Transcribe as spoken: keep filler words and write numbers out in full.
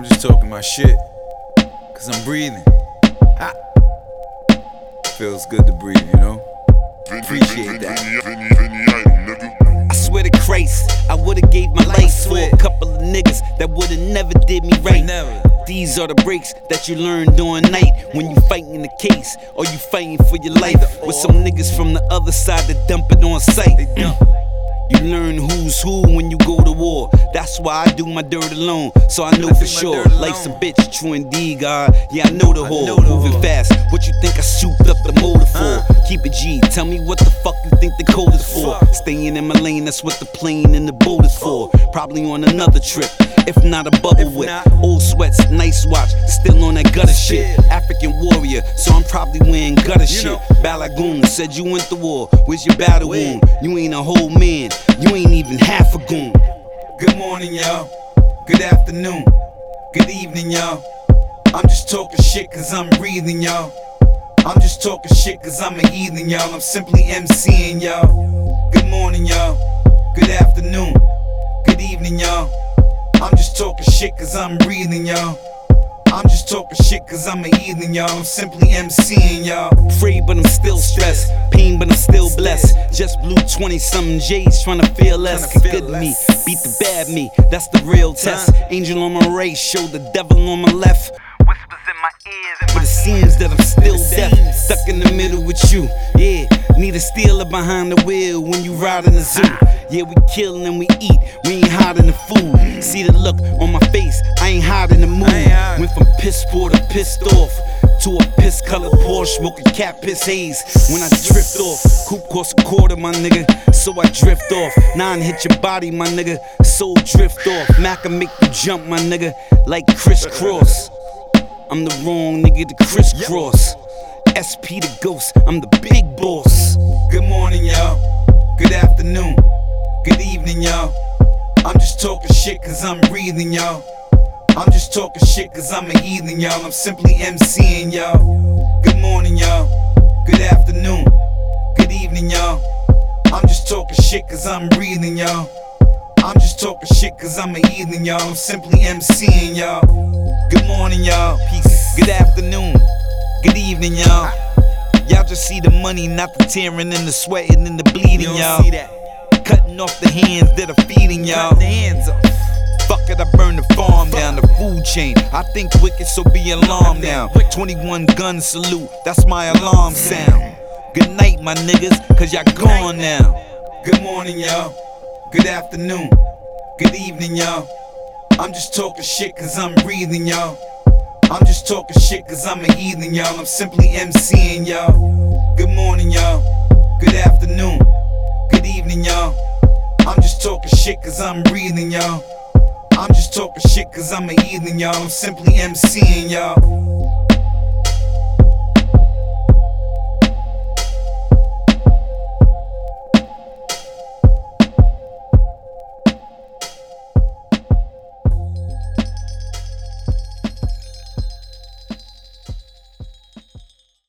I'm just talking my shit, cause I'm breathing. Ha. Feels good to breathe, you know? Appreciate that. I swear to Christ, I would've gave my life for a couple of niggas that would've never did me right. Never. These are the breaks that you learn during night when you fighting the case or you fighting for your life. With some niggas from the other side that dump it on sight. They dump. You learn who's who when you go to war. That's why I do my dirt alone, so I know I for do my sure. dirt alone. Like some bitch, true indeed, God. Yeah, I know the I whore. know the Moving whore. fast. What you think I souped up the motor for? Uh. Keep it G. Tell me what the fuck you think the code is for. Fuck. Staying in my lane, that's what the plane and the boat is for. Probably on another trip, if not a bubble If whip. not- Old sweats, nice watch, still on that gutter shit. Shit. African warrior, so I'm probably wearing gutter shit. know. Balagoon said you went to war. Where's your battle Where? wound? You ain't a whole man. You ain't even half a goon. Good morning, y'all. Good afternoon. Good evening, y'all. I'm just talking shit cause I'm breathing, y'all. I'm just talking shit cause I'm a heathen, y'all. I'm simply MCing, y'all. Good morning, y'all. Good afternoon. Good evening, y'all. I'm just talking shit cause I'm breathing, y'all. I'm just talking shit cause I'm a heathen, y'all. I'm simply MCing, y'all. Free, but I'm still stressed. Pain, but I'm still blessed. Just blew twenty something J's trying to feel less. Tryna Could feel good me, less. beat the bad me. That's the real test. Angel on my right, show the devil on my left. Whispers in my ears. But it seems that I'm still deaf, seems. stuck in the middle with you. Yeah, need a stealer behind the wheel when you ride in the zoo. Yeah, we kill and we eat, we ain't hiding the food. See the look on my face, I ain't hiding the mood. I ain't hiding. Went from piss poor to pissed off, to a piss colored Porsche, smoking cat piss haze. When I drift off, coupe costs a quarter, my nigga, so I drift off. Nine hit your body, my nigga, so drift off. Mac can make you jump, my nigga, like crisscross. I'm the wrong nigga to crisscross. S P the ghost, I'm the big boss. Good morning, y'all. Good afternoon. Good evening, y'all. I'm just talking shit cause I'm breathing, y'all. I'm just talking shit cause I'm a heathen, y'all. I'm simply MCing, y'all. Good morning, y'all. Good afternoon. Good evening, y'all. I'm just talking shit cause I'm breathing, y'all. I'm just talking shit cause I'm a heathen, y'all. I'm simply MCing, y'all. Good morning, y'all. Peace. Good afternoon. Good evening, y'all. Y'all just see the money, not the tearing and the sweating and the bleeding, y'all. Cutting off the hands that are feeding y'all. The hands up. Fuck it, I burn the farm down, the food chain. I think wicked, so be alarmed now. twenty-one gun salute, that's my alarm sound. Good night, my niggas, cause y'all gone now. Good morning, y'all. Good afternoon. Good evening, y'all. I'm just talking shit cause I'm breathing, y'all. I'm just talking shit cause I'm a heathen, y'all. I'm simply MCing, y'all. Good morning, y'all. Good afternoon. Good evening, y'all. I'm just talking shit cause I'm breathing, y'all. I'm just talking shit cause I'm a heathen, y'all. I'm simply MCing, y'all.